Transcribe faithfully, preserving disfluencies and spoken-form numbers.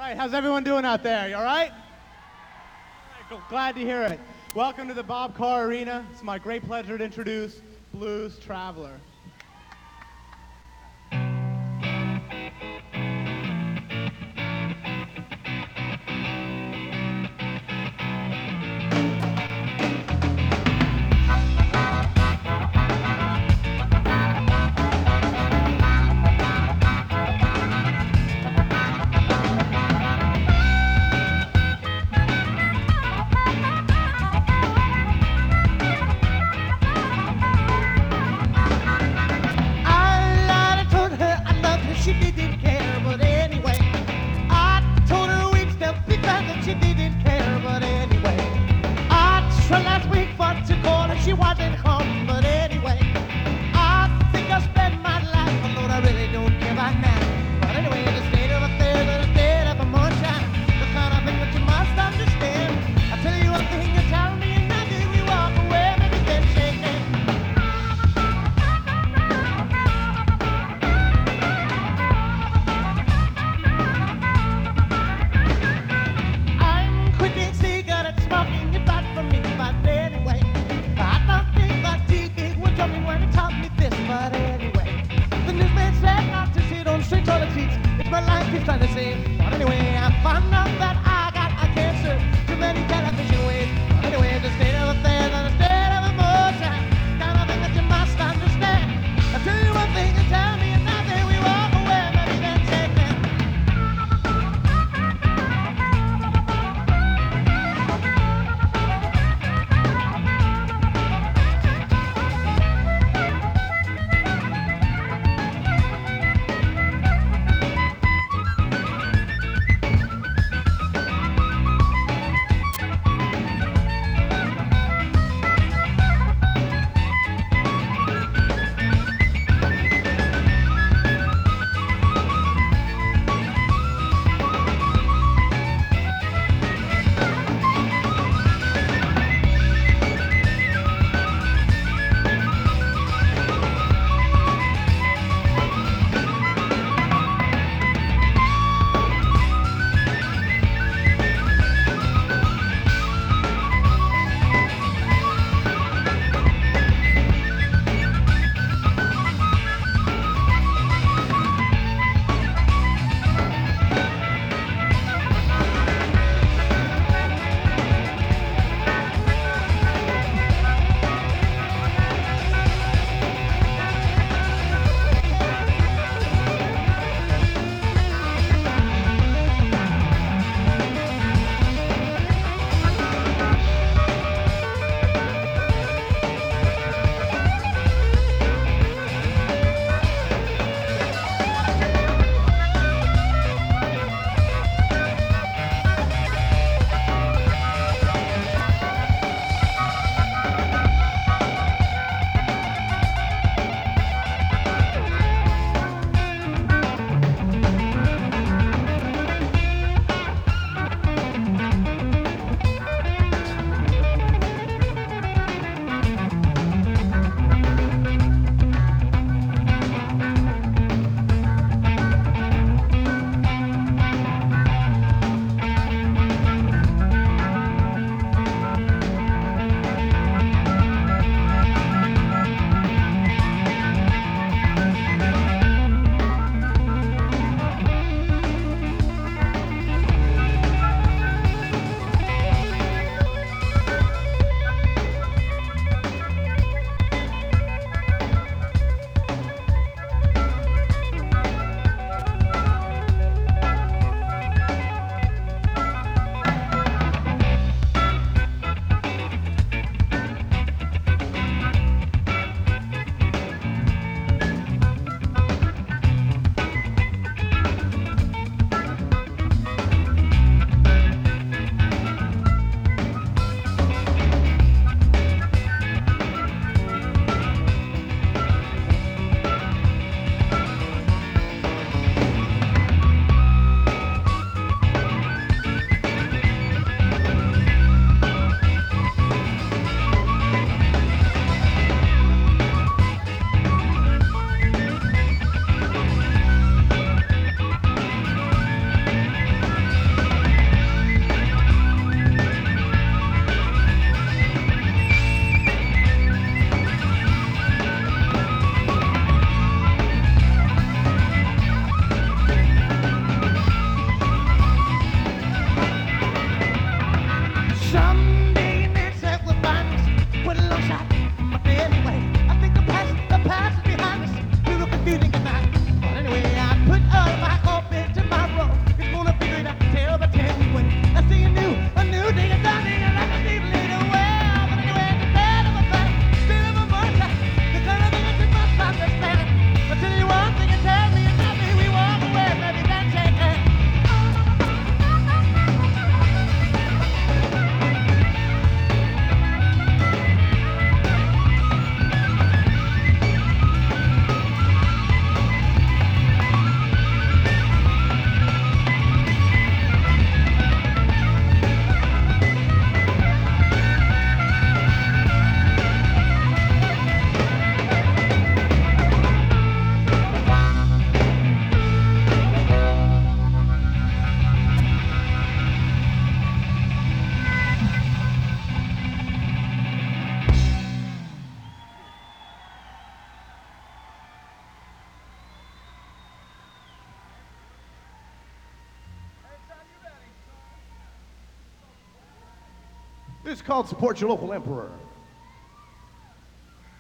right, how's everyone doing out there? You all right? All right, glad to hear it. Welcome to the Bob Carr Arena. It's my great pleasure to introduce Blues Traveler. She wasn't home, but anyway, I think I spent my life, although I really don't care about now. But anyway, the state of affairs and the state of emotion, the kind of thing that you must understand. I tell you one thing, you tell me another, we walk away, maybe then shake hands. I'm quitting cigarette smoking, you thought for me, but anyway. When he taught me this, but anyway, the newsman said not to sit on straight toilet seats. It's my life he's trying to save. But anyway, I found out that I got a cancer. Too many television ways. But anyway, the state of affairs and the state of emotion, kind of thing that you must understand. I tell you one thing and tell me another. We walk away, maybe then shake hands. This is called Support Your Local Emperor.